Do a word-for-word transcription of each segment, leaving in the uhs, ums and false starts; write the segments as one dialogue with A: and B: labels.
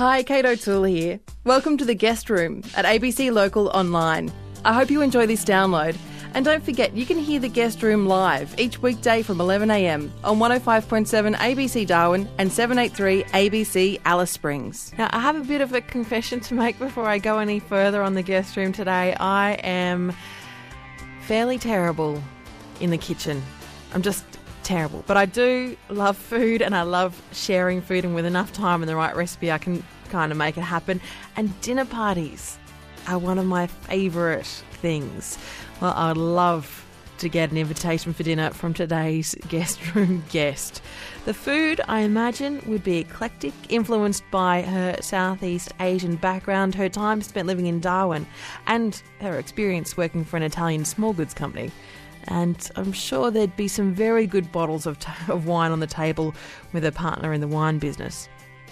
A: Hi, Kate O'Toole here. Welcome to the Guest Room at A B C Local Online. I hope you enjoy this download. And don't forget, you can hear the Guest Room live each weekday from eleven a m on one oh five point seven A B C Darwin and seven eighty-three A B C Alice Springs. Now, I have a bit of a confession to make before I go any further on the Guest Room today. I am fairly terrible in the kitchen. I'm just terrible. But I do love food and I love sharing food, and with enough time and the right recipe I can kind of make it happen. And dinner parties are one of my favourite things. Well, I'd love to get an invitation for dinner from today's Guest Room guest. The food, I imagine, would be eclectic, influenced by her Southeast Asian background, her time spent living in Darwin, and her experience working for an Italian small goods company. And I'm sure there'd be some very good bottles of, t- of wine on the table with her partner in the wine business.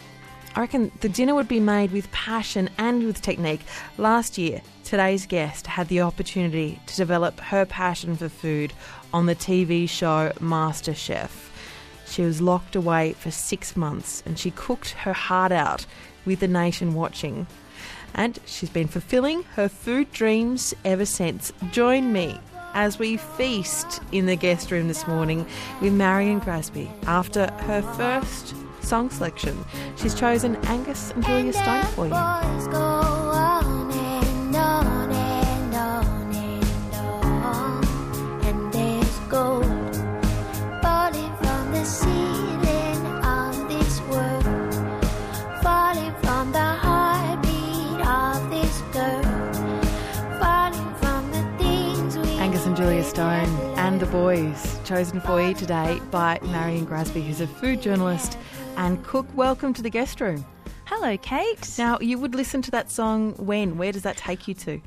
A: I reckon the dinner would be made with passion and with technique. Last year, today's guest had the opportunity to develop her passion for food on the T V show MasterChef. She was locked away for six months and she cooked her heart out with the nation watching. And she's been fulfilling her food dreams ever since. Join me as we feast in the Guest Room this morning with Marion Grasby after her first song selection. She's chosen Angus and Julia Stone for you.
B: Boys go on and on and on and on, and there's gold falling from the ceiling of this world, falling from the heartbeat of this girl, falling from the things we
A: Angus and Julia Stone and The Boys, chosen for you today by Marion Grasby, who's a food journalist and cook. Welcome to the Guest Room.
C: Hello, Kate.
A: Now, you would listen to that song when? Where does that take you to?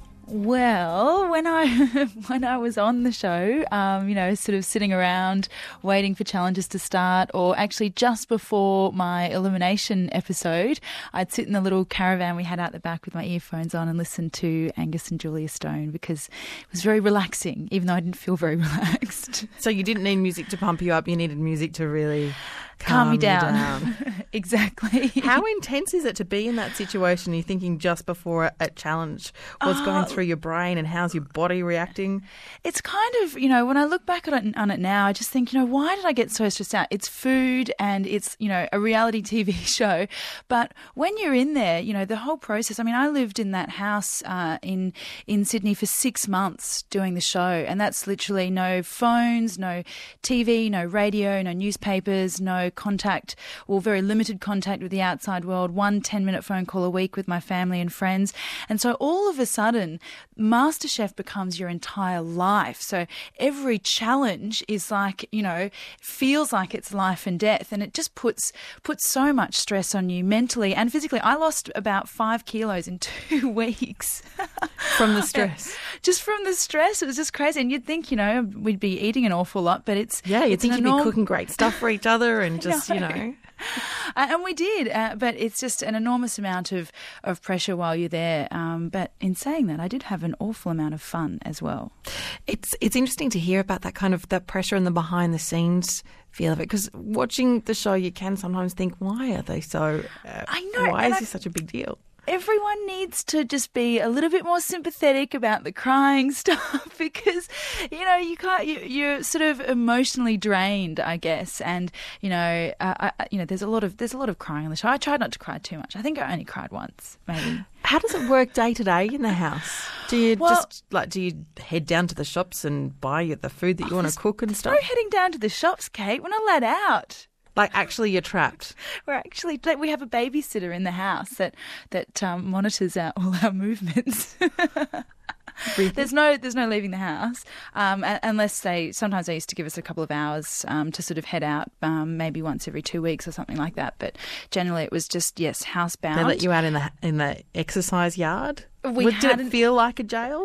C: Well, when I when I was on the show, um, you know, sort of sitting around waiting for challenges to start, or actually just before my elimination episode, I'd sit in the little caravan we had out the back with my earphones on and listen to Angus and Julia Stone because it was very relaxing, even though I didn't feel very relaxed.
A: So you didn't need music to pump you up, you needed music to really
C: calm,
A: calm
C: me down.
A: down.
C: Exactly.
A: How intense is it to be in that situation? You're thinking just before a, a challenge, what's
C: Oh.
A: going through your brain and how's your body reacting?
C: It's kind of, you know, when I look back on it, on it now, I just think, you know, why did I get so stressed out? It's food and it's, you know, a reality T V show. But when you're in there, you know, the whole process, I mean, I lived in that house uh, in, in Sydney for six months doing the show. And that's literally no phones, no T V, no radio, no newspapers, no contact or very limited contact with the outside world, one ten-minute phone call a week with my family and friends. And so all of a sudden, MasterChef becomes your entire life. So every challenge is like, you know, feels like it's life and death. And it just puts puts so much stress on you mentally and physically. I lost about five kilos in two weeks.
A: From the stress?
C: Just from the stress. It was just crazy. And you'd think, you know, we'd be eating an awful lot, but it's...
A: Yeah, you'd
C: it's
A: think
C: an
A: you'd
C: enorm-
A: be cooking great stuff for each other and just,
C: No.
A: you know...
C: Uh, and we did, uh, but it's just an enormous amount of, of pressure while you're there. Um, but in saying that, I did have an awful amount of fun as well.
A: It's it's interesting to hear about that kind of that pressure and the behind the scenes feel of it, because watching the show you can sometimes think, why are they so... Uh,
C: I know,
A: Why
C: and
A: is
C: I-
A: this such a big deal?
C: Everyone needs to just be a little bit more sympathetic about the crying stuff because, you know, you can't, you, you're sort of emotionally drained, I guess. And, you know, uh, I, you know, there's a lot of, there's a lot of crying on the show. I tried not to cry too much. I think I only cried once, maybe.
A: How does it work day to day in the house? Do you
C: Well-
A: just, like, do you head down to the shops and buy the food that you want to cook and stuff?
C: No heading down to the shops, Kate. We're not allowed out.
A: Like, actually, you're trapped.
C: We're actually, like, we have a babysitter in the house that, that um, monitors our, all our movements.
A: Really?
C: There's no there's no leaving the house um, a- unless they sometimes they used to give us a couple of hours um, to sort of head out um, maybe once every two weeks or something like that. But generally it was just, yes, housebound.
A: They let you out in the in the exercise yard?
C: We
A: Would, did it
C: hadn't-
A: feel like a jail?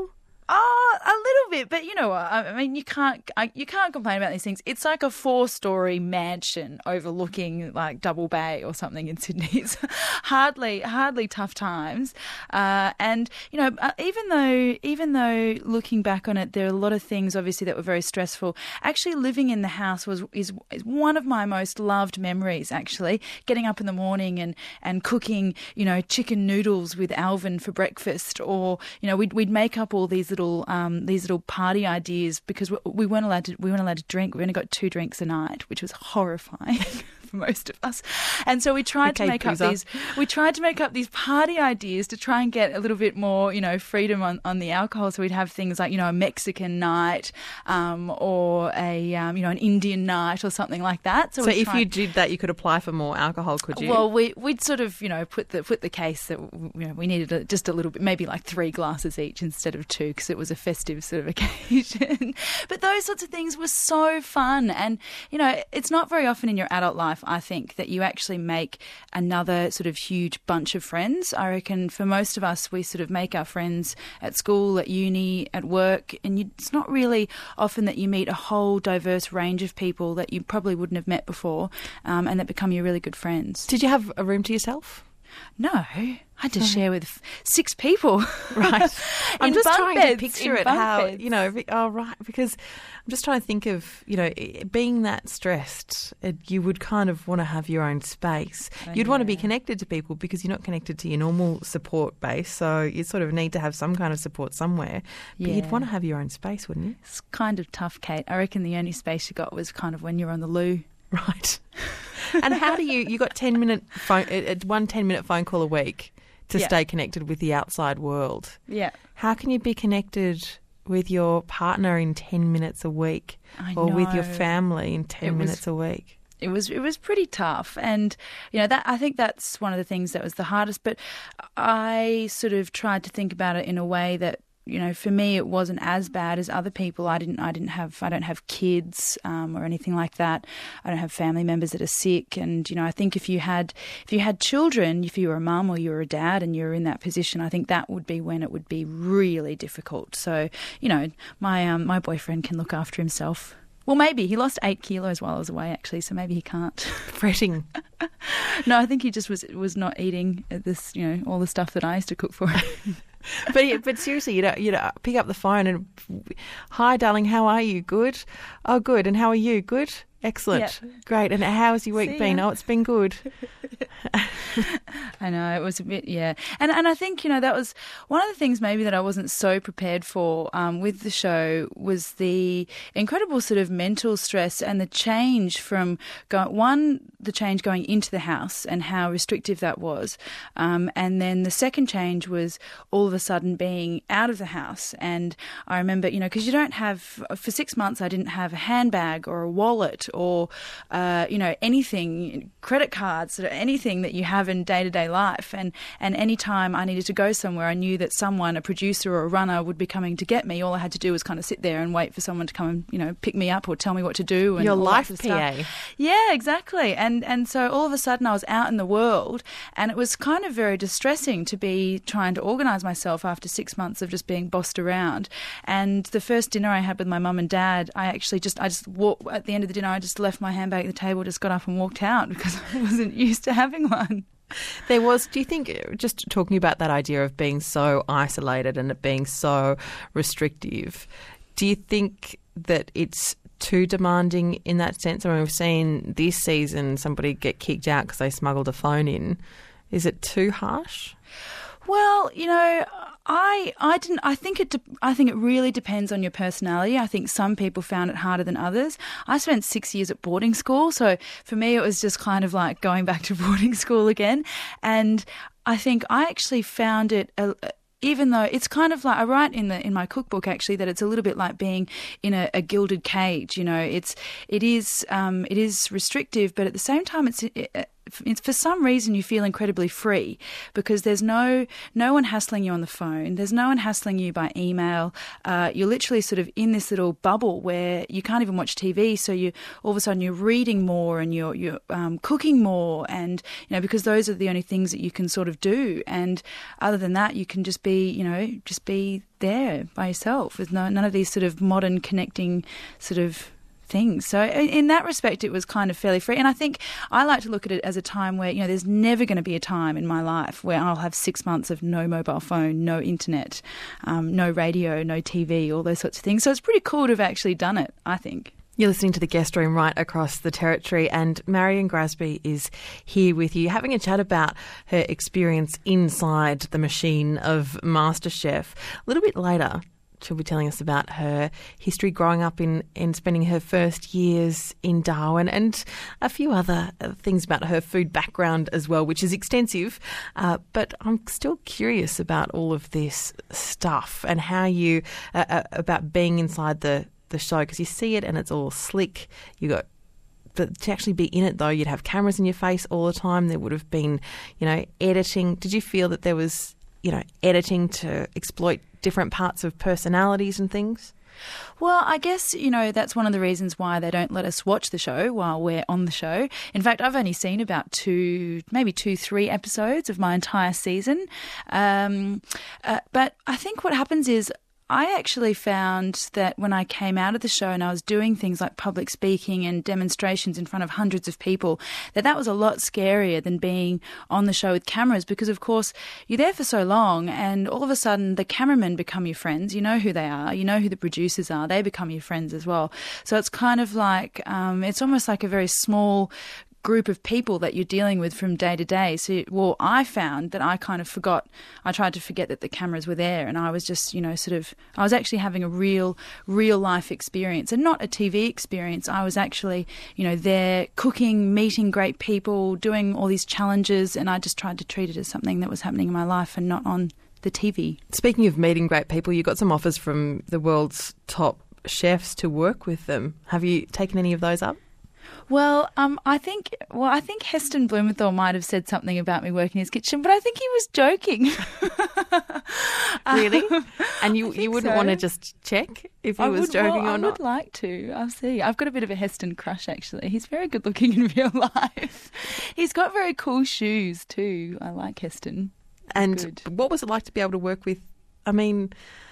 C: Oh, a little bit, but you know what? I mean, you can't I, you can't complain about these things. It's like a four-story mansion overlooking like Double Bay or something in Sydney. It's hardly hardly tough times, uh, and you know, uh, even though even though looking back on it, there are a lot of things obviously that were very stressful. Actually, living in the house was is, is one of my most loved memories. Actually, getting up in the morning and and cooking, you know, chicken noodles with Alvin for breakfast, or you know, we'd we'd make up all these little um, these little party ideas because we, we weren't allowed to we weren't allowed to drink. We only got two drinks a night, which was horrifying for most of us. And so we tried okay, to make boozer. up these we tried to make up these party ideas to try and get a little bit more, you know, freedom on, on the alcohol. So we'd have things like, you know, a Mexican night um, or a um, you know, an Indian night or something like that. So,
A: so if
C: tried...
A: you did that, you could apply for more alcohol, could you?
C: Well, we we'd sort of, you know, put the put the case that, you know, we needed a, just a little bit, maybe like three glasses each instead of two, because it was a festive sort of occasion. But those sorts of things were so fun. And, you know, it's not very often in your adult life, I think, that you actually make another sort of huge bunch of friends. I reckon for most of us, we sort of make our friends at school, at uni, at work, and you, it's not really often that you meet a whole diverse range of people that you probably wouldn't have met before, um, and that become your really good friends.
A: Did you have a room to yourself?
C: No, I had to share with f- six people.
A: Right. I'm just trying
C: beds,
A: to picture it how,
C: beds.
A: you know, oh, right, because I'm just trying to think of, you know, being that stressed, it, you would kind of want to have your own space.
C: Oh,
A: You'd
C: yeah.
A: want to be connected to people because you're not connected to your normal support base, so you sort of need to have some kind of support somewhere. But
C: Yeah.
A: you'd want to have your own space, wouldn't you?
C: It's kind of tough, Kate. I reckon the only space you got was kind of when you're on the loo.
A: Right. And how do you, you got ten minute phone, uh, one ten minute phone call a week to
C: Yeah.
A: stay connected with the outside world.
C: Yeah.
A: How can you be connected with your partner in ten minutes a week
C: I
A: or with your
C: know.
A: family in ten
C: It was-
A: minutes a week?
C: It was it was pretty tough, and you know that I think that's one of the things that was the hardest. But I sort of tried to think about it in a way that, you know, for me it wasn't as bad as other people. I didn't I didn't have I don't have kids um, or anything like that. I don't have family members that are sick, and you know I think if you had if you had children, if you were a mum or you were a dad and you were in that position, I think that would be when it would be really difficult. So you know my um, my boyfriend can look after himself. Well, maybe. He lost eight kilos while I was away, actually, so maybe he can't.
A: Fretting.
C: No, I think he just was was not eating this, you know, all the stuff that I used to cook for him.
A: But but seriously, you know, you know, pick up the phone and, hi, darling, how are you? Good? Oh, good. And how are you? Good? Excellent.
C: Yeah.
A: Great. And how's your week
C: See
A: been?
C: ya.
A: Oh, it's been good.
C: I know, it was a bit, yeah. And and I think, you know, that was one of the things maybe that I wasn't so prepared for um, with the show was the incredible sort of mental stress and the change from, go, one, the change going into the house and how restrictive that was. Um, and then the second change was all of a sudden being out of the house. And I remember, you know, because you don't have, for six months I didn't have a handbag or a wallet or, uh, you know, anything, credit cards, anything that you have in day-to-day life. And, and any time I needed to go somewhere, I knew that someone, a producer or a runner, would be coming to get me. All I had to do was kind of sit there and wait for someone to come and, you know, pick me up or tell me what to do. And
A: Your
C: all that
A: life
C: sort of
A: P A.
C: stuff. Yeah, exactly. And and so all of a sudden I was out in the world, and it was kind of very distressing to be trying to organise myself after six months of just being bossed around. And the first dinner I had with my mum and dad, I actually just, I just walked, at the end of the dinner, I just left my handbag at the table, just got up and walked out because I wasn't used to having one.
A: There was, do you think, just talking about that idea of being so isolated and it being so restrictive, do you think that it's too demanding in that sense? I mean, we've seen this season somebody get kicked out because they smuggled a phone in. Is it too harsh?
C: Well, you know, I I didn't. I think it. De- I think it really depends on your personality. I think some people found it harder than others. I spent six years at boarding school, so for me it was just kind of like going back to boarding school again. And I think I actually found it. A, Even though it's kind of like, I write in the in my cookbook actually that it's a little bit like being in a, a gilded cage. You know, it's it is um, it is restrictive, but at the same time, it's it, it's for some reason you feel incredibly free because there's no no one hassling you on the phone. There's no one hassling you by email. Uh, you're literally sort of in this little bubble where you can't even watch T V. So you all of a sudden you're reading more and you're you're um, cooking more, and you know because those are the only things that you can sort of do. And other than that, you can just be you know just be there by yourself with no, none of these sort of modern connecting sort of things. So in that respect, it was kind of fairly free. And I think I like to look at it as a time where, you know, there's never going to be a time in my life where I'll have six months of no mobile phone, no internet, um, no radio, no T V, all those sorts of things. So it's pretty cool to have actually done it, I think.
A: You're listening to The Guest Room right across the territory, and Marion Grasby is here with you, having a chat about her experience inside the machine of MasterChef. A little bit later, she'll be telling us about her history growing up in and spending her first years in Darwin, and a few other things about her food background as well, which is extensive. Uh, but I'm still curious about all of this stuff and how you, uh, uh, about being inside the, the show, because you see it and it's all slick. You got But to actually be in it, though, you'd have cameras in your face all the time. There would have been, you know, editing. Did you feel that there was, you know, editing to exploit different parts of personalities and things?
C: Well, I guess, you know, that's one of the reasons why they don't let us watch the show while we're on the show. In fact, I've only seen about two, maybe two, three episodes of my entire season. Um, uh, but I think what happens is I actually found that when I came out of the show and I was doing things like public speaking and demonstrations in front of hundreds of people, that that was a lot scarier than being on the show with cameras, because, of course, you're there for so long and all of a sudden the cameramen become your friends. You know who they are. You know who the producers are. They become your friends as well. So it's kind of like, um, it's almost like a very small group of people that you're dealing with from day to day. So, well, I found that I kind of forgot, I tried to forget that the cameras were there, and I was just, you know, sort of, I was actually having a real, real life experience and not a T V experience. I was actually, you know, there cooking, meeting great people, doing all these challenges, and I just tried to treat it as something that was happening in my life and not on the T V.
A: Speaking of meeting great people, you got some offers from the world's top chefs to work with them. Have you taken any of those up?
C: Well, um, I think well, I think Heston Blumenthal might have said something about me working in his kitchen, but I think he was joking.
A: Really? And you,
C: I
A: you wouldn't
C: so.
A: want to just check if he
C: I
A: was
C: would,
A: joking
C: well,
A: or
C: I
A: not?
C: I would like to. I'll see. I've got a bit of a Heston crush, actually. He's very good looking in real life. He's got very cool shoes too. I like Heston.
A: And
C: Good.
A: What was it like to be able to work with, I mean,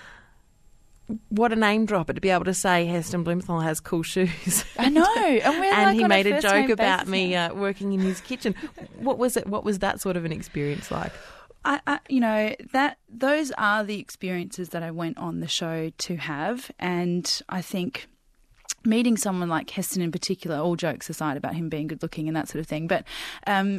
A: what a name dropper to be able to say Heston Blumenthal has cool shoes.
C: I know. And, we're
A: and
C: like
A: he
C: on
A: made a
C: first name
A: joke about
C: basis
A: me
C: now.
A: uh, working in his kitchen. What was it? What was that sort of an experience like?
C: I, I, you know, that those are the experiences that I went on the show to have, and I think meeting someone like Heston in particular, all jokes aside about him being good looking and that sort of thing, but um,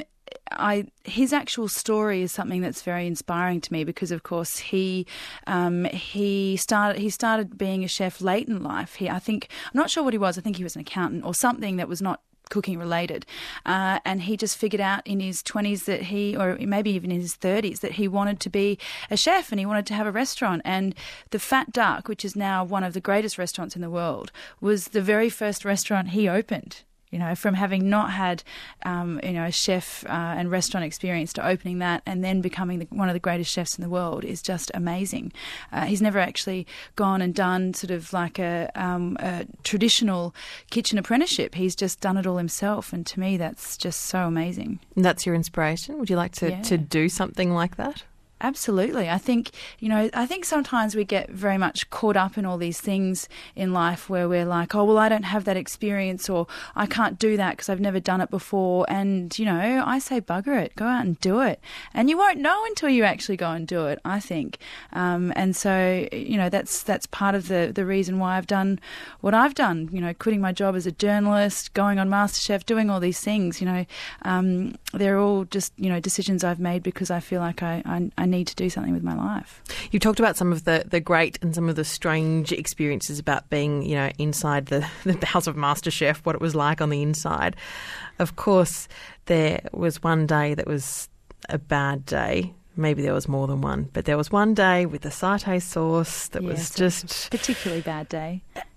C: I his actual story is something that's very inspiring to me because, of course, he um, he started he started being a chef late in life. He, I think, I'm not sure what he was. I think he was an accountant or something that was not cooking related, uh, and he just figured out in his twenties that he, or maybe even in his thirties, that he wanted to be a chef and he wanted to have a restaurant. And the Fat Duck, which is now one of the greatest restaurants in the world, was the very first restaurant he opened. You know, from having not had, um, you know, a chef uh, and restaurant experience to opening that and then becoming the, one of the greatest chefs in the world is just amazing. Uh, he's never actually gone and done sort of like a, um, a traditional kitchen apprenticeship. He's just done it all himself, and to me, that's just so amazing.
A: And that's your inspiration? Would you like to,
C: Yeah.
A: to do something like that?
C: Absolutely. I think, you know, I think sometimes we get very much caught up in all these things in life where we're like, oh, well, I don't have that experience, or I can't do that because I've never done it before. And, you know, I say bugger it, go out and do it. And you won't know until you actually go and do it, I think. Um, and so, you know, that's that's part of the, the reason why I've done what I've done, you know, quitting my job as a journalist, going on MasterChef, doing all these things, you know. Um, they're all just, you know, decisions I've made because I feel like I, I, I need to do something with my life.
A: You talked about some of the, the great and some of the strange experiences about being, you know, inside the, the bowels of MasterChef, what it was like on the inside. Of course, there was one day that was a bad day. Maybe there was more than one, but there was one day with the satay sauce that
C: Yes,
A: was just
C: particularly bad day.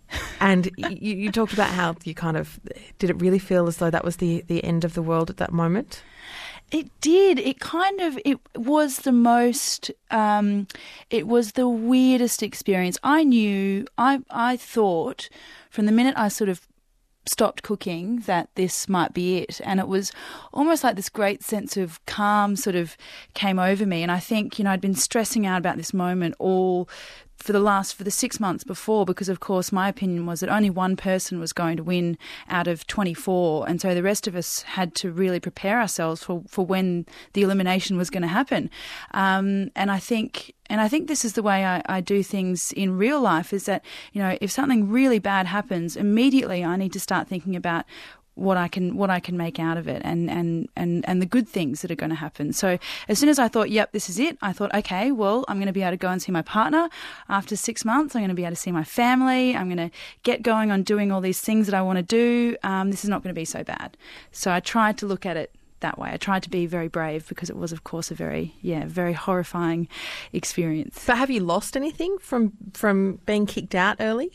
A: And you, you talked about how you kind of, did it really feel as though that was the, the end of the world at that moment?
C: It did. It kind of, it was the most, um, it was the weirdest experience. I knew, I, I thought from the minute I sort of stopped cooking that this might be it. And it was almost like this great sense of calm sort of came over me. And I think, you know, I'd been stressing out about this moment all for the last, for the six months before, because of course my opinion was that only one person was going to win out of twenty-four. And so the rest of us had to really prepare ourselves for, for when the elimination was going to happen. Um, and I think, and I think this is the way I, I do things in real life, is that, you know, if something really bad happens, immediately I need to start thinking about what I can what I can make out of it, and, and, and, and the good things that are going to happen. So as soon as I thought, yep, this is it, I thought, okay, well, I'm going to be able to go and see my partner after six months. I'm going to be able to see my family. I'm going to get going on doing all these things that I want to do. Um, this is not going to be so bad. So I tried to look at it that way. I tried to be very brave, because it was, of course, a very, yeah, very horrifying experience.
A: But have you lost anything from from being kicked out early?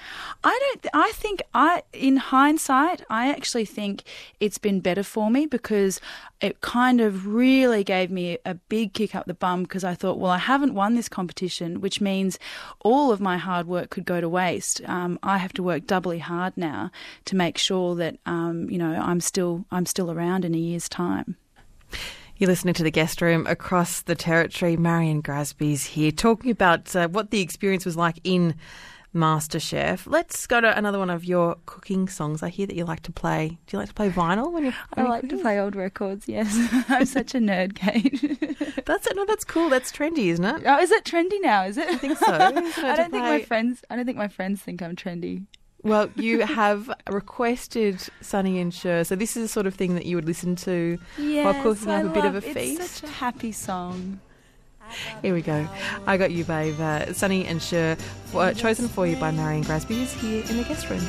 C: I don't. I think I, in hindsight, I actually think it's been better for me, because it kind of really gave me a big kick up the bum, because I thought, well, I haven't won this competition, which means all of my hard work could go to waste. Um, I have to work doubly hard now to make sure that um, you know I'm still I'm still around in a year's time.
A: You're listening to The Guest Room across the territory. Marion Grasby's here talking about uh, what the experience was like in MasterChef. Let's go to another one of your cooking songs. I hear that you like to play. Do you like to play vinyl when you're? When
C: I
A: you're
C: like
A: cooking?
C: to play old records. Yes, I'm such a nerd, Kate.
A: That's it. No, that's cool. That's trendy, isn't it?
C: Oh, is it trendy now? Is it?
A: I think so. I
C: I don't think my friends. I don't think my friends think I'm trendy.
A: Well, you have requested Sonny and Cher, so this is the sort of thing that you would listen to
C: Yes,
A: while cooking
C: I
A: up a bit of a
C: love-
A: feast.
C: It's such a happy song.
A: Here we go. I Got You, Babe. Uh, Sonny and Cher, uh, chosen for you by Marion Grasby, is here in the guest room.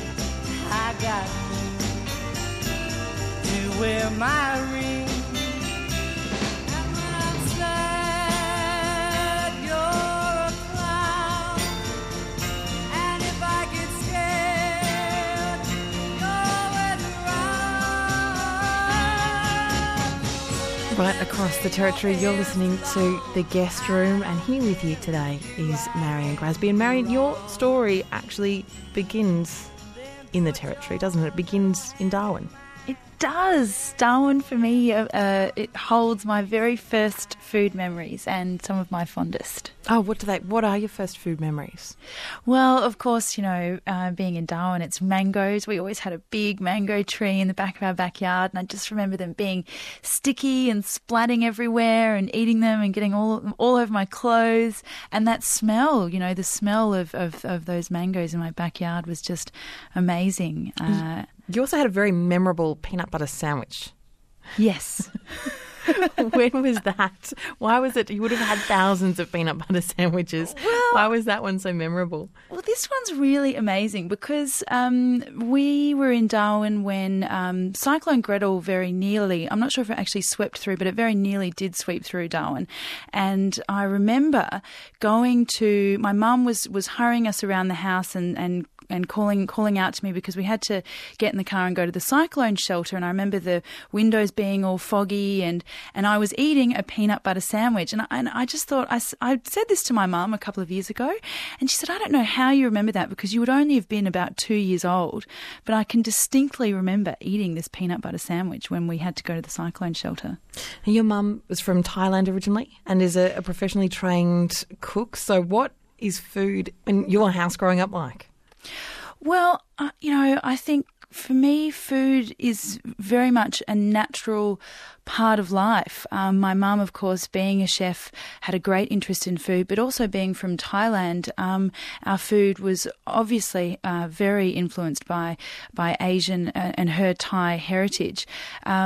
D: I got to wear my ring. And when I'm sad, you're a clown. And if I get scared, you're always around.
A: Right across the territory, you're listening to The Guest Room, and here with you today is Marion Grasby. And Marion, your story actually begins in the territory, doesn't it? It begins in Darwin.
C: It does. Darwin, for me, uh, uh, it holds my very first food memories and some of my fondest.
A: Oh, what do they? What are your first food memories?
C: Well, of course, you know, uh, being in Darwin, it's mangoes. We always had a big mango tree in the back of our backyard, and I just remember them being sticky and splatting everywhere, and eating them and getting all all over my clothes. And that smell, you know, the smell of, of, of those mangoes in my backyard was just amazing. Uh,
A: You also had a very memorable peanut butter sandwich.
C: yes.
A: When was that? Why was it? You would have had thousands of peanut butter sandwiches.
C: Well-
A: Why was that one so memorable?
C: Well, this one's really amazing, because um, we were in Darwin when um, Cyclone Gretel very nearly, I'm not sure if it actually swept through, but it very nearly did sweep through Darwin. And I remember going to, my mum was, was hurrying us around the house and, and and calling calling out to me, because we had to get in the car and go to the cyclone shelter. And I remember the windows being all foggy, and, and I was eating a peanut butter sandwich. And I, and I just thought, I, I said this to my mum a couple of years ago, and she said, I don't know how you remember that, because you would only have been about two years old. But I can distinctly remember eating this peanut butter sandwich when we had to go to the cyclone shelter.
A: And your mum was from Thailand originally and is a, a professionally trained cook. So what is food in your house growing up like?
C: Well, uh, you know, I think for me, food is very much a natural part of life. Um, my mum, of course, being a chef, had a great interest in food, but also being from Thailand, um, our food was obviously uh, very influenced by by Asian uh, and her Thai heritage. Uh, but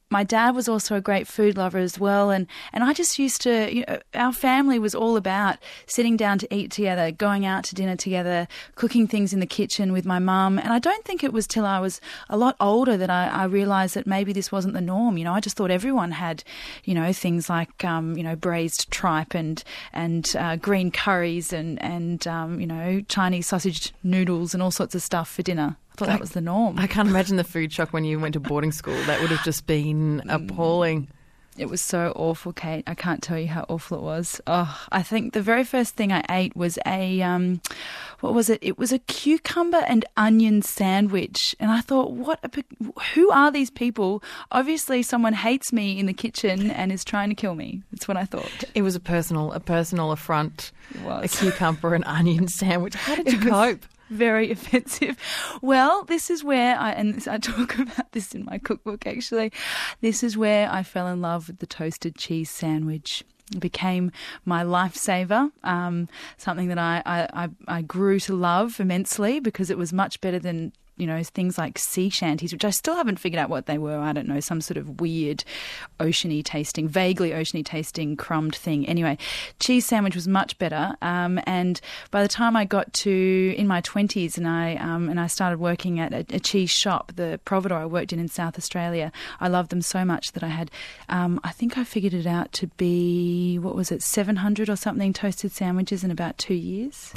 C: my dad was also a great food lover as well, and, and I just used to, you know, our family was all about sitting down to eat together, going out to dinner together, cooking things in the kitchen with my mum, and I don't think it was till I was a lot older that I, I realised that maybe this wasn't the norm. You know, I just thought everyone had, you know, things like, um, you know, braised tripe and and uh, green curries and, and um, you know, Chinese sausage noodles and all sorts of stuff for dinner. I thought that was the norm.
A: I can't imagine the food shock when you went to boarding school. That would have just been appalling.
C: It was so awful, Kate. I can't tell you how awful it was. Oh, I think the very first thing I ate was a, um, what was it? It was a cucumber and onion sandwich. And I thought, what? A, who are these people? Obviously, someone hates me in the kitchen and is trying to kill me. That's what I thought.
A: It was a personal, a personal affront.
C: It was.
A: A cucumber and onion sandwich. How did you
C: It was
A: cope?
C: Very offensive. Well, this is where I, and this, I talk about this in my cookbook actually, this is where I fell in love with the toasted cheese sandwich. It became my lifesaver, um, something that I, I, I grew to love immensely because it was much better than, you know, things like sea shanties, which I still haven't figured out what they were. I don't know, some sort of weird oceany tasting, vaguely oceany tasting crumbed thing. Anyway, cheese sandwich was much better. Um, and by the time I got to in my twenties and I um, and I started working at a, a cheese shop, the Providor I worked in in South Australia, I loved them so much that I had, um, I think I figured it out to be, what was it, seven hundred or something toasted sandwiches in about two years.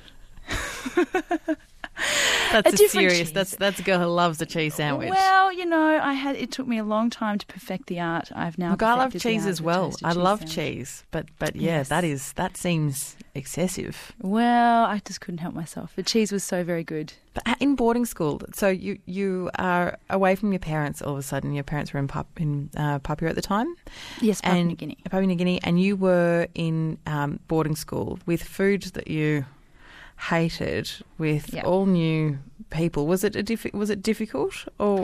A: That's
C: A
A: a,
C: different
A: serious.
C: cheese.
A: That's that's a girl who loves a cheese sandwich.
C: Well, you know, I had it took me a long time to perfect the art. I've now.
A: Look, I love
C: perfected the
A: cheese
C: art
A: as
C: of a
A: well.
C: toasted
A: I
C: cheese
A: love
C: sandwich.
A: cheese, but but yeah,
C: Yes.
A: that is that seems excessive.
C: Well, I just couldn't help myself. The cheese was so very good.
A: But at- in boarding school, so you you are away from your parents all of a sudden. Your parents were in Pap- in uh, Papua at the time.
C: Yes, Papua
A: and
C: New Guinea.
A: Papua New Guinea, and you were in um, boarding school with food that you hated, with
C: Yeah.
A: all new people. Was it a diffi- was it difficult or?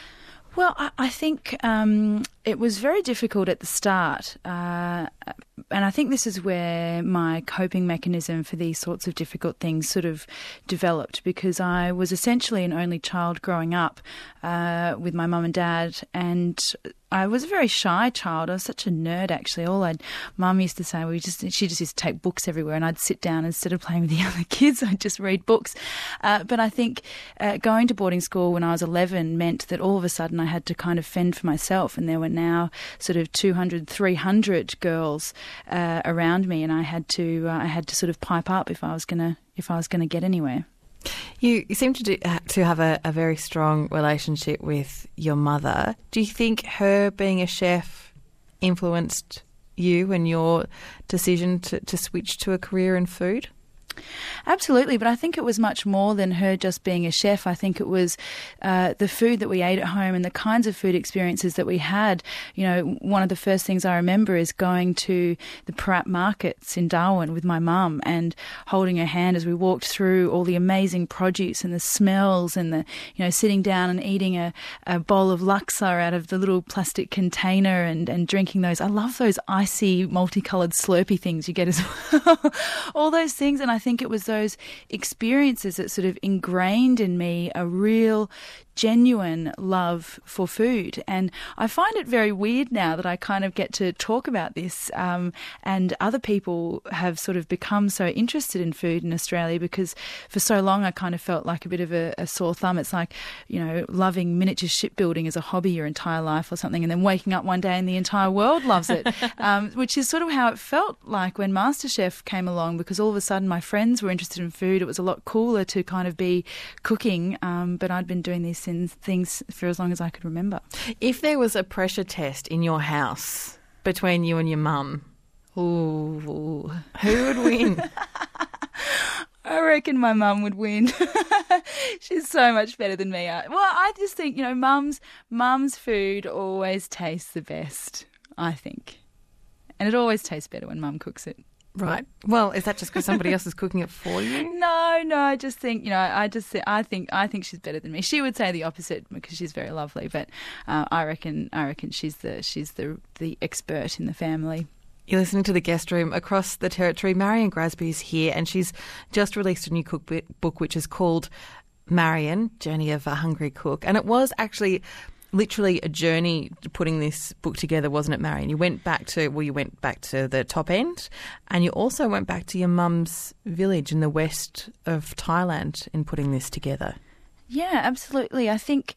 C: Well, I, I think um, it was very difficult at the start. Uh, and I think this is where my coping mechanism for these sorts of difficult things sort of developed, because I was essentially an only child growing up uh, with my mum and dad, and I was a very shy child. I was such a nerd, actually. All I'd, Mum used to say, we just she just used to take books everywhere, and I'd sit down instead of playing with the other kids. I'd just read books. Uh, but I think uh, going to boarding school when I was eleven meant that all of a sudden I had to kind of fend for myself, and there were now sort of two hundred, three hundred girls uh, around me, and I had to uh, I had to sort of pipe up if I was gonna if I was gonna get anywhere.
A: You, you seem to do, uh, to have a, a very strong relationship with your mother. Do you think her being a chef influenced you and your decision to, to switch to a career in food?
C: Absolutely, but I think it was much more than her just being a chef. I think it was uh, the food that we ate at home and the kinds of food experiences that we had. You know, one of the first things I remember is going to the Parat markets in Darwin with my mum and holding her hand as we walked through all the amazing produce and the smells and the, you know, sitting down and eating a, a bowl of laksa out of the little plastic container and, and drinking those. I love those icy, multicoloured Slurpee things you get as well. All those things, and I think it was those experiences that sort of ingrained in me a real genuine love for food. And I find it very weird now that I kind of get to talk about this um, and other people have sort of become so interested in food in Australia, because for so long I kind of felt like a bit of a, a sore thumb. It's like, you know, loving miniature shipbuilding as a hobby your entire life or something, and then waking up one day and the entire world loves it, um, which is sort of how it felt like when MasterChef came along, because all of a sudden my friends were interested in food. It was a lot cooler to kind of be cooking, um, but I'd been doing these things for as long as I could remember.
A: If there was a pressure test in your house between you and your mum,
C: Ooh.
A: who would win?
C: I reckon my mum would win. She's so much better than me. I- Well, I just think, you know, mum's mum's food always tastes the best, I think. And it always tastes better when mum cooks it.
A: Right. Well, is that just because somebody else is cooking it for you?
C: No, no, I just think, you know, I just think, I think, I think she's better than me. She would say the opposite because she's very lovely, but uh, I reckon, I reckon she's the, she's the, the expert in the family.
A: You're listening to The Guest Room across the territory. Marion Grasby is here, and she's just released a new cookbook which is called Marion, Journey of a Hungry Cook. And it was actually literally a journey to putting this book together, wasn't it, Marion? You went back to, well, you went back to the top end, and you also went back to your mum's village in the west of Thailand in putting this together.
C: Yeah, absolutely. I think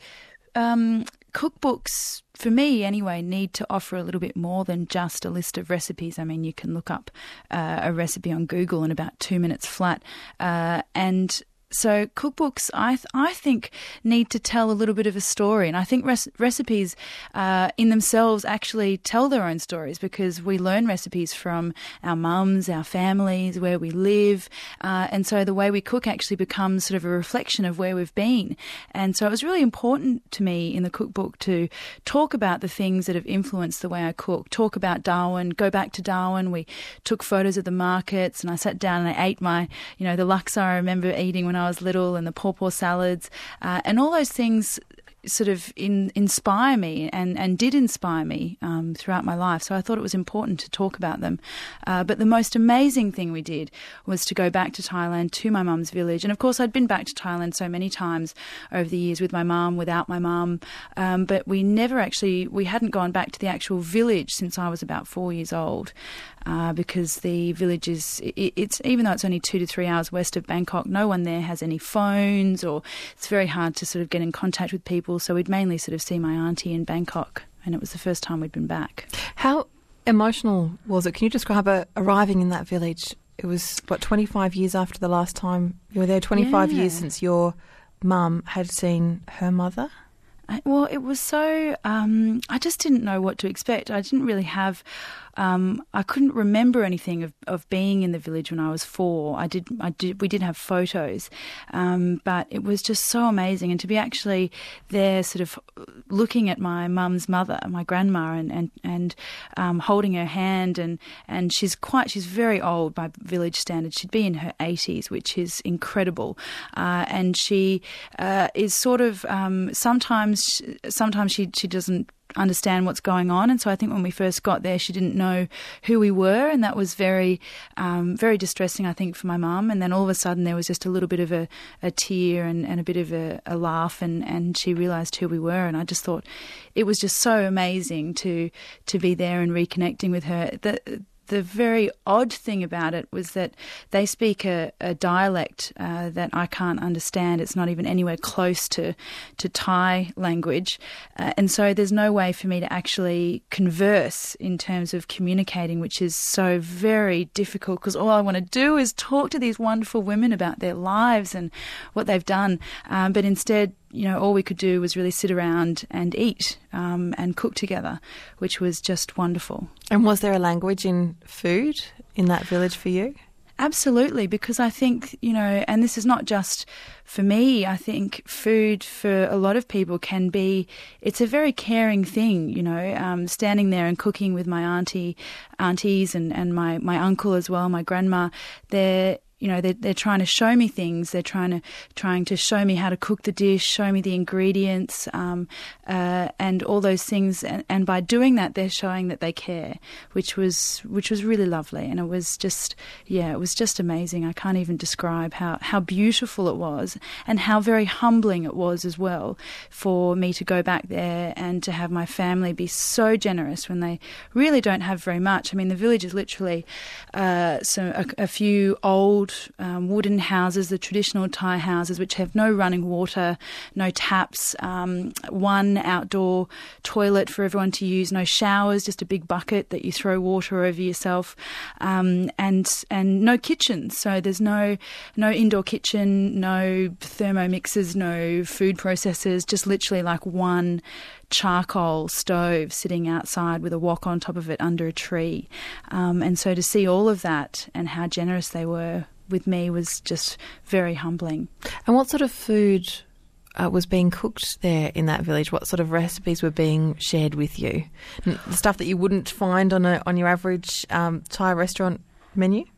C: um, cookbooks, for me anyway, need to offer a little bit more than just a list of recipes. I mean, you can look up uh, a recipe on Google in about two minutes flat, uh, and so cookbooks, I th- I think, need to tell a little bit of a story. And I think res- recipes uh, in themselves actually tell their own stories, because we learn recipes from our mums, our families, where we live. Uh, and so the way we cook actually becomes sort of a reflection of where we've been. And so it was really important to me in the cookbook to talk about the things that have influenced the way I cook, talk about Darwin, go back to Darwin. We took photos of the markets, and I sat down and I ate my, you know, the laksa I remember eating when I I was little, and the pawpaw salads, uh, and all those things sort of in, inspire me and, and did inspire me um, throughout my life. So I thought it was important to talk about them. Uh, but the most amazing thing we did was to go back to Thailand, to my mum's village. And of course, I'd been back to Thailand so many times over the years with my mum, without my mum. Um, but we never actually, we hadn't gone back to the actual village since I was about four years old. Uh, because the village is, it, it's even though it's only two to three hours west of Bangkok, no one there has any phones, or it's very hard to sort of get in contact with people. So we'd mainly sort of see my auntie in Bangkok, and it was the first time we'd been back.
A: How emotional was it? Can you describe uh, arriving in that village? It was, what, twenty-five years after the last time you were there, twenty-five
C: Yeah.
A: years since your mum had seen her mother?
C: I, well, it was so, um, I just didn't know what to expect. I didn't really have, um, I couldn't remember anything of, of being in the village when I was four. I did, I did, we did have photos, um, but it was just so amazing. And to be actually there sort of looking at my mum's mother, my grandma, and, and, and um, holding her hand, and, and she's quite, she's very old by village standards. She'd be in her eighties, which is incredible. Uh, and she uh, is sort of, um, sometimes Sometimes she she doesn't understand what's going on, and so I think when we first got there, she didn't know who we were, and that was very, um, very distressing, I think, for my mum. And then all of a sudden, there was just a little bit of a, a tear and, and a bit of a, a laugh, and, and she realised who we were. And I just thought it was just so amazing to to be there and reconnecting with her. The, The very odd thing about it was that they speak a, a dialect uh, that I can't understand. It's not even anywhere close to, to Thai language. Uh, and so there's no way for me to actually converse in terms of communicating, which is so very difficult, because all I want to do is talk to these wonderful women about their lives and what they've done. Um, but instead, you know, all we could do was really sit around and eat um, and cook together, which was just wonderful.
A: And was there a language in food in that village for you?
C: Absolutely, because I think, you know, and this is not just for me, I think food for a lot of people can be, it's a very caring thing, you know, um, standing there and cooking with my auntie, aunties and, and my, my uncle as well, my grandma. They're, you know, they're, they're trying to show me things. They're trying to trying to show me how to cook the dish, show me the ingredients, um, uh, and all those things. And, and by doing that, they're showing that they care, which was which was really lovely. And it was just, yeah, it was just amazing. I can't even describe how, how beautiful it was, and how very humbling it was as well for me to go back there and to have my family be so generous when they really don't have very much. I mean, the village is literally uh, so a, a few old Um, wooden houses, the traditional Thai houses, which have no running water, no taps, um, one outdoor toilet for everyone to use, no showers, just a big bucket that you throw water over yourself, um, and and no kitchens. So there's no no indoor kitchen, no thermomixers, no food processors, just literally like one charcoal stove sitting outside with a wok on top of it under a tree. Um, and so to see all of that and how generous they were with me was just very humbling.
A: And what sort of food uh, was being cooked there in that village? What sort of recipes were being shared with you? The stuff that you wouldn't find on a on your average um, Thai restaurant menu?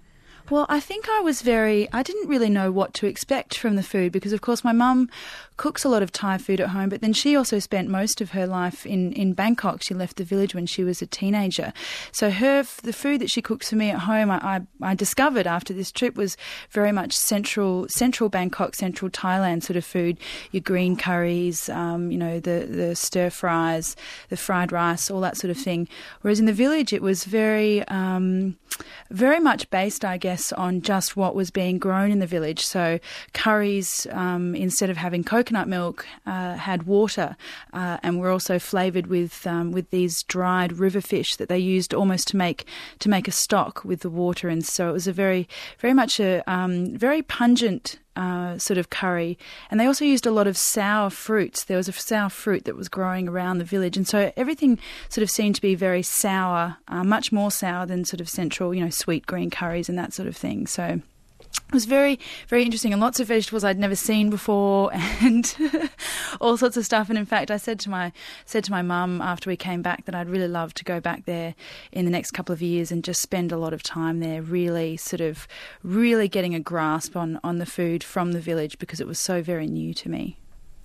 C: Well, I think I was very, I didn't really know what to expect from the food because, of course, my mum cooks a lot of Thai food at home, but then she also spent most of her life in, in Bangkok. She left the village when she was a teenager. So her the food that she cooks for me at home, I, I, I discovered after this trip was very much central central Bangkok, central Thailand sort of food. Your green curries, um, you know, the, the stir fries, the fried rice, all that sort of thing. Whereas in the village it was very, um, very much based, I guess, on just what was being grown in the village. So curries, um, instead of having coconut milk, uh, had water, uh, and were also flavoured with um, with these dried river fish that they used almost to make to make a stock with the water. And so it was a very, very much a um, very pungent Uh, sort of curry. And they also used a lot of sour fruits. There was a sour fruit that was growing around the village. And so everything sort of seemed to be very sour, uh, much more sour than sort of central, you know, sweet green curries and that sort of thing. So it was very, very interesting, and lots of vegetables I'd never seen before, and all sorts of stuff. And in fact, I said to my said to my mum after we came back that I'd really love to go back there in the next couple of years and just spend a lot of time there, really sort of really getting a grasp on on the food from the village, because it was so very new to me.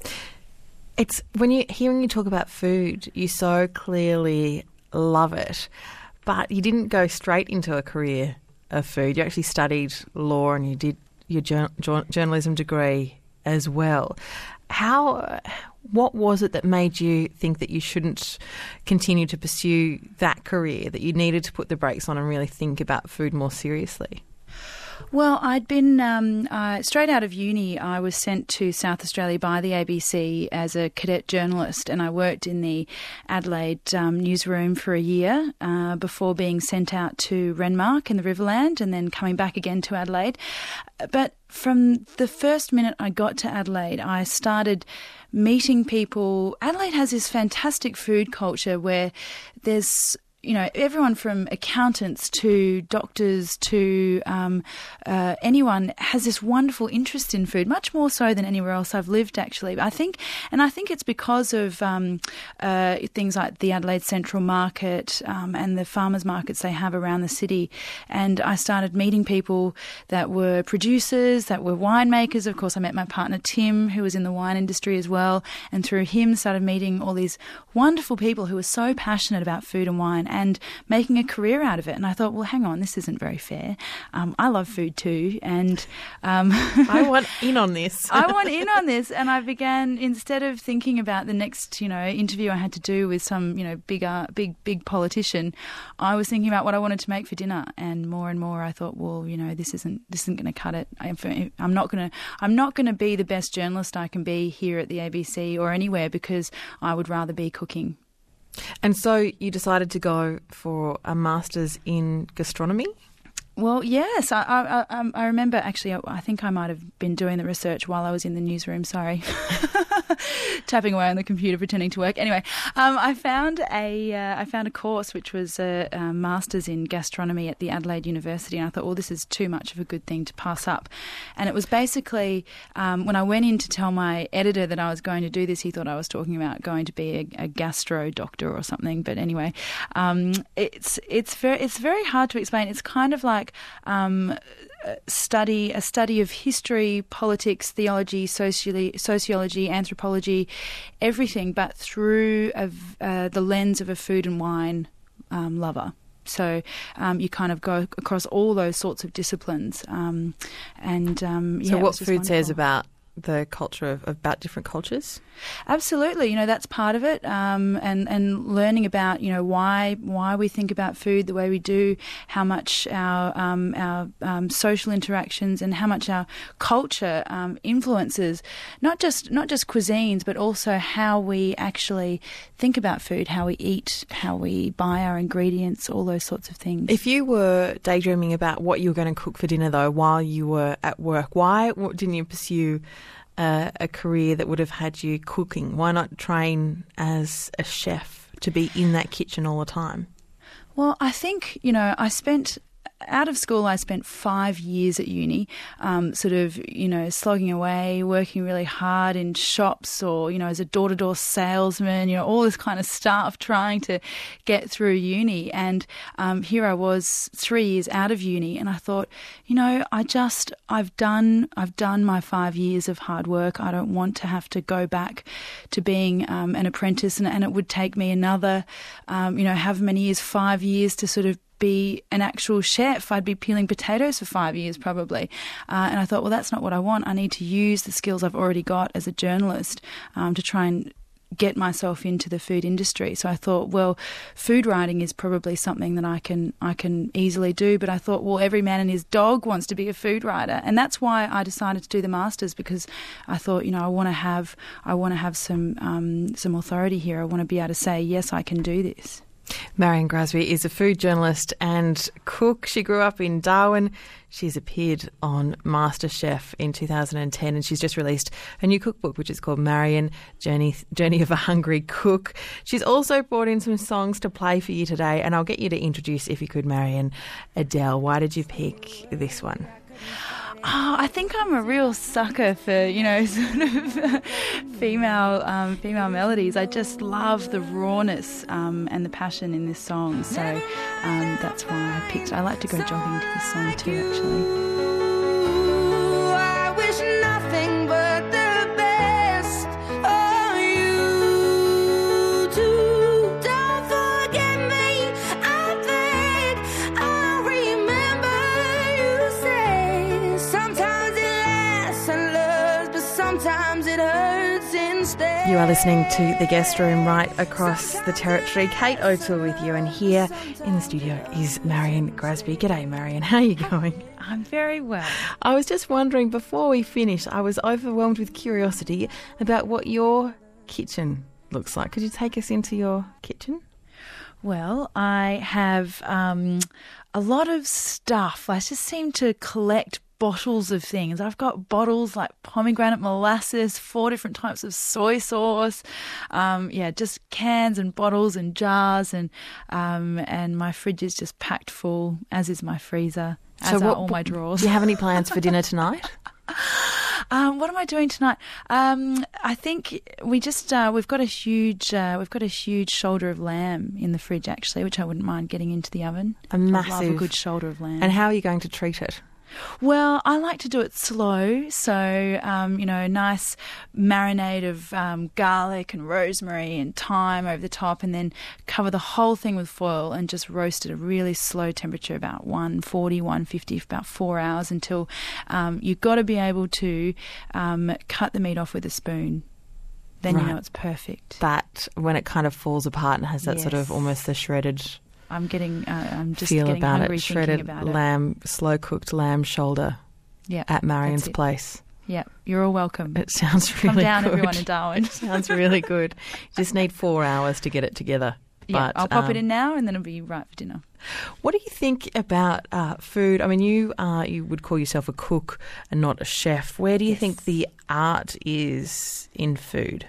A: It's when you hearing you talk about food, you so clearly love it, but you didn't go straight into a career of food. You actually studied law and you did your jour- journalism degree as well. How, what was it that made you think that you shouldn't continue to pursue that career, that you needed to put the brakes on and really think about food more seriously?
C: Well, I'd been, um, uh, straight out of uni, I was sent to South Australia by the A B C as a cadet journalist, and I worked in the Adelaide um, newsroom for a year uh, before being sent out to Renmark in the Riverland and then coming back again to Adelaide. But from the first minute I got to Adelaide, I started meeting people. Adelaide has this fantastic food culture where there's, you know, everyone from accountants to doctors to um, uh, anyone has this wonderful interest in food, much more so than anywhere else I've lived, actually. I think, and I think it's because of um, uh, things like the Adelaide Central Market um, and the farmers markets they have around the city. And I started meeting people that were producers, that were winemakers. Of course, I met my partner Tim, who was in the wine industry as well, and through him started meeting all these wonderful people who were so passionate about food and wine and making a career out of it. And I thought, well, hang on, this isn't very fair. Um, I love food too, and um,
A: I want in on this.
C: I want in on this, and I began, instead of thinking about the next, you know, interview I had to do with some, you know, big, uh, big, big politician, I was thinking about what I wanted to make for dinner. And more and more, I thought, well, you know, this isn't this isn't going to cut it. I, I'm not going to I'm not going to be the best journalist I can be here at the A B C or anywhere, because I would rather be cooking.
A: And so you decided to go for a master's in gastronomy?
C: Well, yes. I, I, I, I remember, actually, I, I think I might have been doing the research while I was in the newsroom, sorry. Tapping away on the computer, pretending to work. Anyway, um, I found a uh, I found a course which was a, a master's in gastronomy at the Adelaide University, and I thought, well, this is too much of a good thing to pass up. And it was basically, um, when I went in to tell my editor that I was going to do this, he thought I was talking about going to be a, a gastro doctor or something. But anyway, um, it's it's very it's very hard to explain. It's kind of like um, study a study of history, politics, theology, sociology, sociology, anthropology, everything, but through a, uh, the lens of a food and wine um, lover. So um, you kind of go across all those sorts of disciplines. Um, and um, yeah,
A: so,
C: it
A: what
C: was just
A: food
C: wonderful.
A: says about the culture of about different cultures?
C: Absolutely, you know, that's part of it, um, and and learning about, you know, why why we think about food the way we do, how much our um, our um, social interactions and how much our culture um, influences not just not just cuisines, but also how we actually think about food, how we eat, how we buy our ingredients, all those sorts of things.
A: If you were daydreaming about what you were going to cook for dinner, though, while you were at work, why didn't you pursue Uh, a career that would have had you cooking? Why not train as a chef to be in that kitchen all the time?
C: Well, I think, you know, I spent out of school, I spent five years at uni, um, sort of, you know, slogging away, working really hard in shops or, you know, as a door-to-door salesman, you know, all this kind of stuff, trying to get through uni. And um, here I was three years out of uni, and I thought, you know, I just, I've done, I've done my five years of hard work. I don't want to have to go back to being um, an apprentice, and, and it would take me another, um, you know, however many years, five years to sort of be an actual chef. I'd be peeling potatoes for five years probably. Uh, and I thought, well, that's not what I want. I need to use the skills I've already got as a journalist um, to try and get myself into the food industry. So I thought, well, food writing is probably something that I can I can easily do. But I thought, well, every man and his dog wants to be a food writer, and that's why I decided to do the masters, because I thought, you know, I want to have I want to have some um, some authority here. I want to be able to say, yes, I can do this.
A: Marion Grasby is a food journalist and cook. She grew up in Darwin. She's appeared on MasterChef in two thousand ten, and she's just released a new cookbook, which is called Marion, Journey, Journey of a Hungry Cook. She's also brought in some songs to play for you today, and I'll get you to introduce, if you could, Marion, Adele. Why did you pick this one?
C: Oh, I think I'm a real sucker for, you know, sort of female um, female melodies. I just love the rawness um, and the passion in this song. So um, that's why I picked it. I like to go jogging to this song too, actually.
D: Ooh, I wish nothing but the best for you too. Don't forget me, I think I remember you say sometimes it lasts and loves, but sometimes it hurts instead.
A: You are listening to The Guest Room right across the territory. Kate O'Toole with you, and here in the studio is Marion Grasby. G'day, Marion. How are you going?
C: I'm very well.
A: I was just wondering, before we finish, I was overwhelmed with curiosity about what your kitchen looks like. Could you take us into your kitchen?
C: Well, I have um, a lot of stuff. I just seem to collect bottles of things. I've got bottles like pomegranate molasses, four different types of soy sauce, um, yeah, just cans and bottles and jars, and um, and my fridge is just packed full, as is my freezer, as
A: So
C: are
A: what-
C: all my drawers.
A: Do you have any plans for dinner tonight?
C: Um, what am I doing tonight? Um, I think we just uh, we've got a huge uh, we've got a huge shoulder of lamb in the fridge, actually, which I wouldn't mind getting into the oven.
A: A
C: I love a
A: massive-
C: good shoulder of lamb.
A: And how are you going to treat it?
C: Well, I like to do it slow, so um, you know, a nice marinade of um, garlic and rosemary and thyme over the top, and then cover the whole thing with foil and just roast at a really slow temperature, about one forty, one fifty, for about four hours until um, you've got to be able to um, cut the meat off with a spoon. Then
A: Right.
C: you know it's perfect.
A: That, when it kind of falls apart and has that sort of
C: Yes.
A: almost the shredded
C: I'm getting, uh, I'm just
A: feel
C: getting
A: about
C: hungry
A: it,
C: thinking
A: shredded
C: about it.
A: lamb, slow-cooked lamb shoulder
C: Yeah,
A: at Marion's
C: that's it.
A: place.
C: Yeah, you're all welcome.
A: It sounds really
C: Come down,
A: good.
C: everyone in Darwin.
A: It sounds really good. You just need four hours to get it together.
C: Yeah,
A: But,
C: I'll pop
A: um,
C: it in now, and then it'll be right for dinner.
A: What do you think about uh, food? I mean, you uh, you would call yourself a cook and not a chef. Where do you
C: Yes.
A: think the art is in food?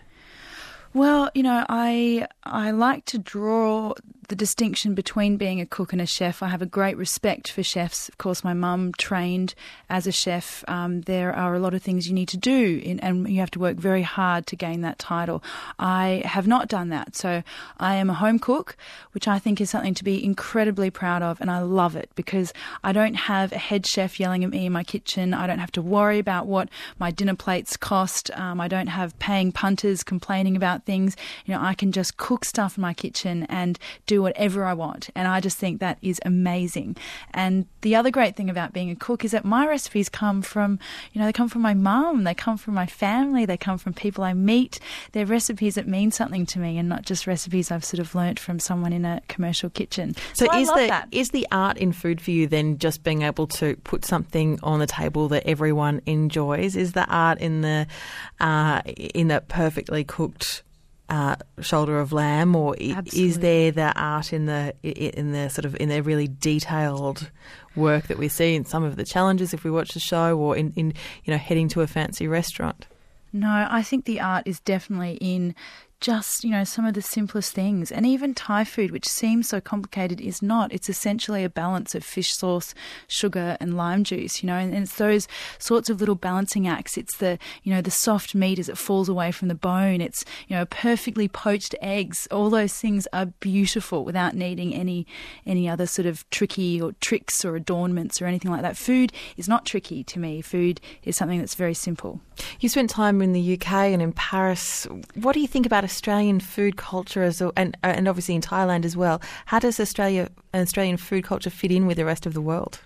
C: Well, you know, I I like to draw the distinction between being a cook and a chef. I have a great respect for chefs. Of course, my mum trained as a chef. Um, there are a lot of things you need to do, in, and you have to work very hard to gain that title. I have not done that. So I am a home cook, which I think is something to be incredibly proud of, and I love it because I don't have a head chef yelling at me in my kitchen. I don't have to worry about what my dinner plates cost. Um, I don't have paying punters complaining about things. You know, I can just cook stuff in my kitchen and do whatever I want. And I just think that is amazing. And the other great thing about being a cook is that my recipes come from, you know, they come from my mum, they come from my family, they come from people I meet. They're recipes that mean something to me and not just recipes I've sort of learnt from someone in a commercial kitchen.
A: So,
C: I
A: is
C: love
A: the
C: that.
A: is the art in food for you then just being able to put something on the table that everyone enjoys? Is the art in the uh, in the perfectly cooked Uh, shoulder of lamb, or i- is
C: Absolutely.
A: there the art in the i- in the sort of in the really detailed work that we see in some of the challenges if we watch the show, or in, in you know heading to a fancy restaurant?
C: No, I think the art is definitely in just, you know, some of the simplest things. And even Thai food, which seems so complicated, is not. It's essentially a balance of fish sauce, sugar and lime juice, you know, and, and it's those sorts of little balancing acts. It's the, you know, the soft meat as it falls away from the bone. It's, you know, perfectly poached eggs. All those things are beautiful without needing any any other sort of tricky or tricks or adornments or anything like that. Food is not tricky to me. Food is something that's very simple.
A: You spent time in the U K and in Paris. What do you think about Australian food culture as a, and and obviously in Thailand as well? How does Australia Australian food culture fit in with the rest of the world?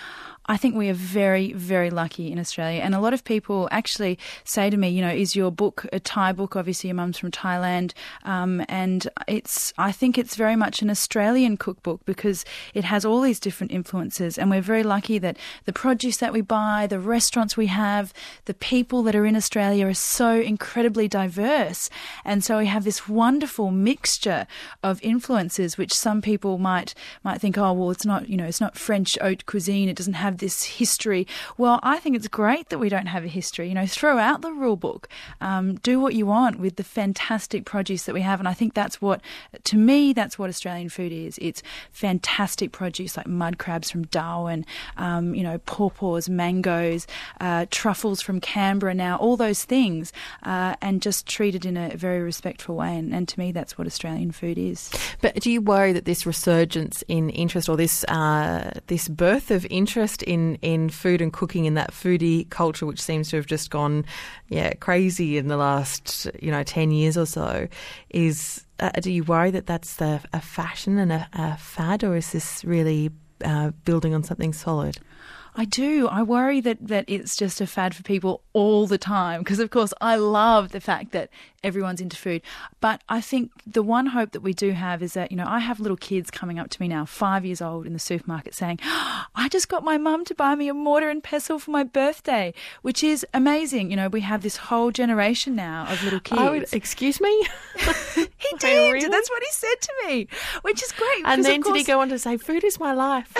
C: I think we are very, very lucky in Australia. And a lot of people actually say to me, you know, is your book a Thai book? Obviously, your mum's from Thailand. Um, and it's, I think it's very much an Australian cookbook because it has all these different influences. And we're very lucky that the produce that we buy, the restaurants we have, the people that are in Australia are so incredibly diverse. And so we have this wonderful mixture of influences, which some people might might think, oh, well, it's not, you know, it's not French haute cuisine. It doesn't have this history. Well, I think it's great that we don't have a history. You know, throw out the rule book. Um, do what you want with the fantastic produce that we have. And I think that's what, to me, that's what Australian food is. It's fantastic produce like mud crabs from Darwin, um, you know, pawpaws, mangoes, uh, truffles from Canberra now, all those things, uh, and just treated in a very respectful way. And, and to me, that's what Australian food is.
A: But do you worry that this resurgence in interest or this uh, this birth of interest in, in food and cooking in that foodie culture, which seems to have just gone yeah crazy in the last you know ten years or so, is uh, do you worry that that's the, a fashion and a, a fad, or is this really uh, building on something solid?
C: I do. I worry that, that it's just a fad for people all the time because, of course, I love the fact that everyone's into food. But I think the one hope that we do have is that, you know, I have little kids coming up to me now, five years old, in the supermarket saying, oh, I just got my mum to buy me a mortar and pestle for my birthday, which is amazing. You know, we have this whole generation now of little kids.
A: I would, excuse me?
C: He did. Really? That's what he said to me, which is great.
A: And then
C: course,
A: did he go on to say, food is my life?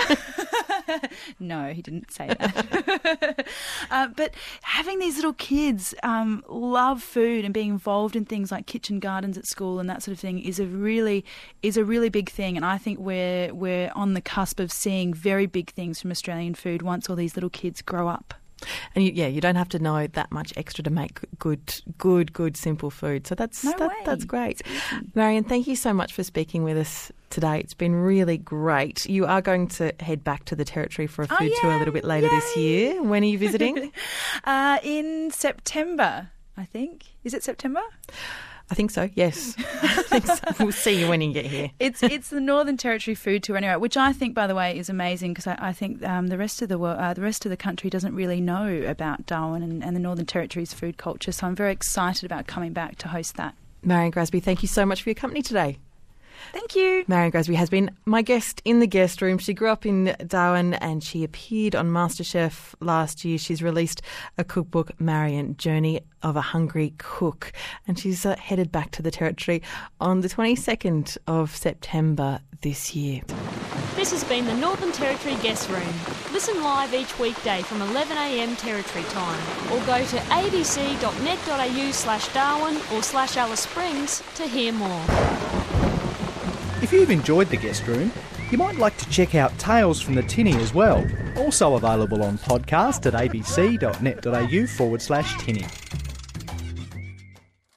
C: No, he didn't say that. uh, but having these little kids um, love food and being involved in things like kitchen gardens at school and that sort of thing is a really is a really big thing. And I think we're we're on the cusp of seeing very big things from Australian food once all these little kids grow up.
A: And you, yeah, you don't have to know that much extra to make good, good, good, simple food. So that's
C: no
A: that,
C: way.
A: that's great. Marion, thank you so much for speaking with us today. It's been really great. You are going to head back to the Territory for a food
C: oh,
A: tour a little bit later
C: Yay.
A: this year. When are you visiting?
C: uh, in September, I think. Is it September?
A: I think so, yes. I think so. We'll see you when you get here.
C: It's it's the Northern Territory food tour anyway, which I think, by the way, is amazing because I, I think um, the rest of the world, uh, the rest of the country doesn't really know about Darwin and, and the Northern Territory's food culture. So I'm very excited about coming back to host that.
A: Marion Grasby, thank you so much for your company today.
C: Thank you.
A: Marion Grasby has been my guest in the guest room. She grew up in Darwin and she appeared on MasterChef last year. She's released a cookbook, Marion, Journey of a Hungry Cook. And she's uh, headed back to the Territory on the twenty-second of September this year.
E: This has been the Northern Territory Guest Room. Listen live each weekday from eleven a m Territory time or go to abc.net.au slash Darwin or slash Alice Springs to hear more.
F: If you've enjoyed the guest room, you might like to check out Tales from the Tinny as well, also available on podcast at abc.net.au forward slash Tinny.